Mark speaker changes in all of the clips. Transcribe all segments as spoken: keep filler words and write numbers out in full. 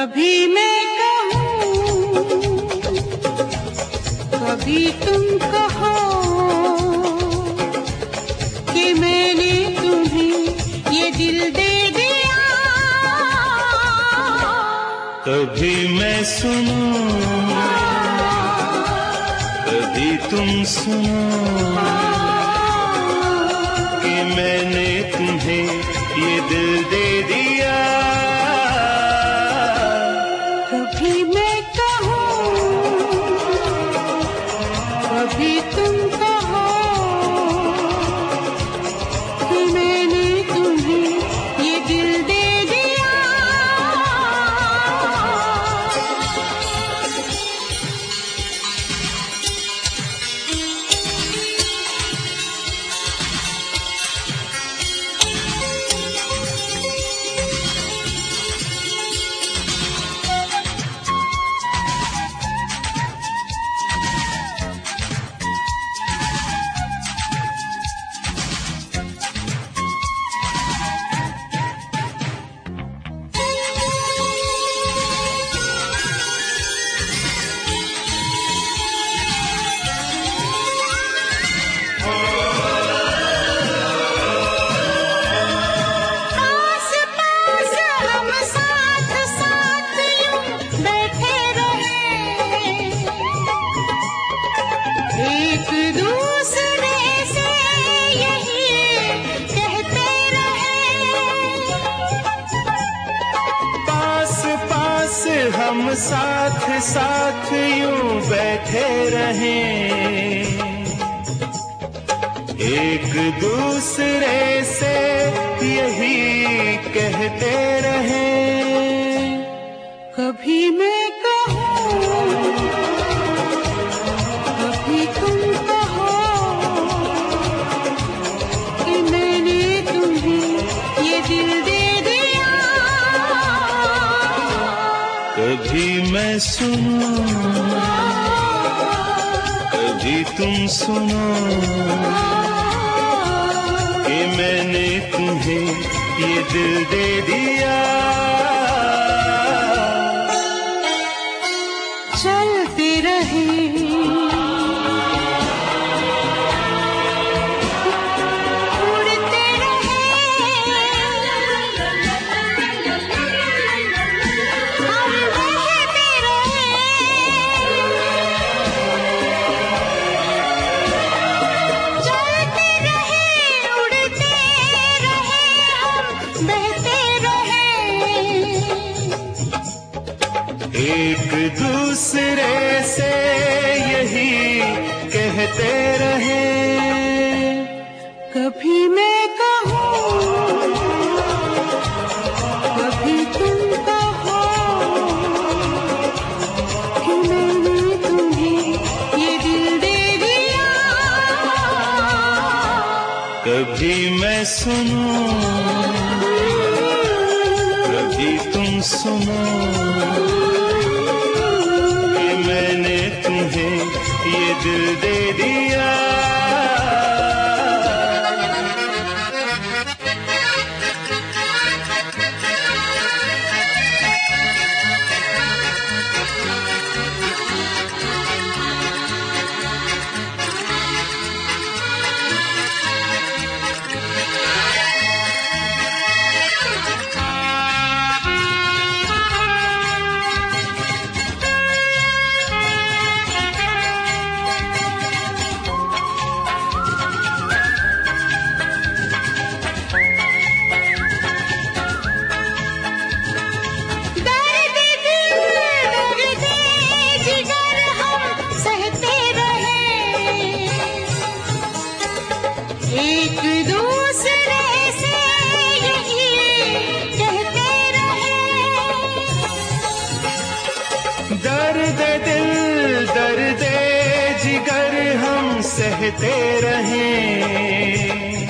Speaker 1: कभी मैं कहूँ, कभी तुम कहो कि मैंने तुम्हें ये दिल दे दिया।
Speaker 2: कभी मैं सुनूं, कभी तुम सुनो कि मैंने तुम्हें ये दिल दे दिया।
Speaker 1: कभी मैं कहूँ, कभी तुम कहो कि मैंने तुम्हें ये दिल दे दिया।
Speaker 2: हम साथ साथ यूं बैठे रहें, एक दूसरे से यही कहते रहें।
Speaker 1: कभी मैं कहूँ, कभी तुम कहो कि मैंने तुम्हें ये दिल दे दिया।
Speaker 2: कभी मैं सुनूं, कभी तुम सुनो कि मैंने तुम्हें ये दिल दे दिया।
Speaker 1: चलते रहे
Speaker 2: एक दूसरे से यही कहते रहे।
Speaker 1: कभी मैं कहूँ, कभी तुम कहो कि मैंने तुम्हें ये दिल दे दिया।
Speaker 2: कभी मैं सुनूं, कभी तुम सुनो मैंने तुम्हें ये दिल दे दिया।
Speaker 1: एक दूसरे से यही कहते रहे।
Speaker 2: दर्द दिल दर्द जिगर हम सहते रहें,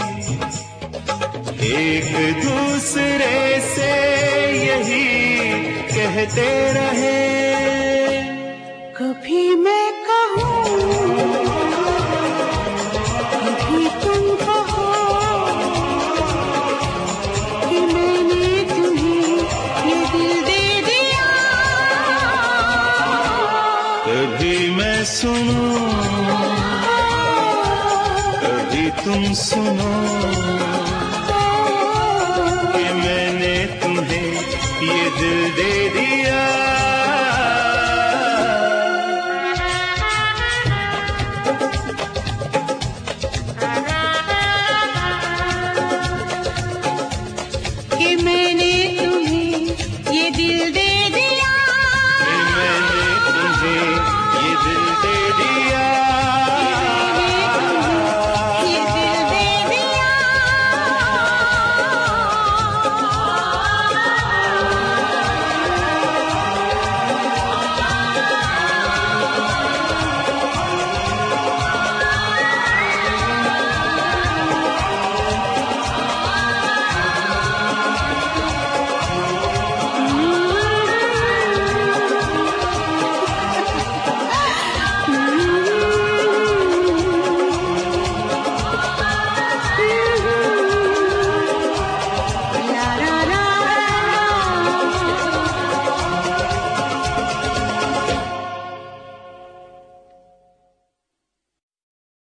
Speaker 2: एक दूसरे से यही कहते रहें।
Speaker 1: कभी मैं कहूँ, कभी तुम कहो कि मैंने तुम्हें ये दिल दे दिया।
Speaker 2: तुम्हें ये दिल दे दिया।
Speaker 1: कि मैंने तुम्हें ये दिल दे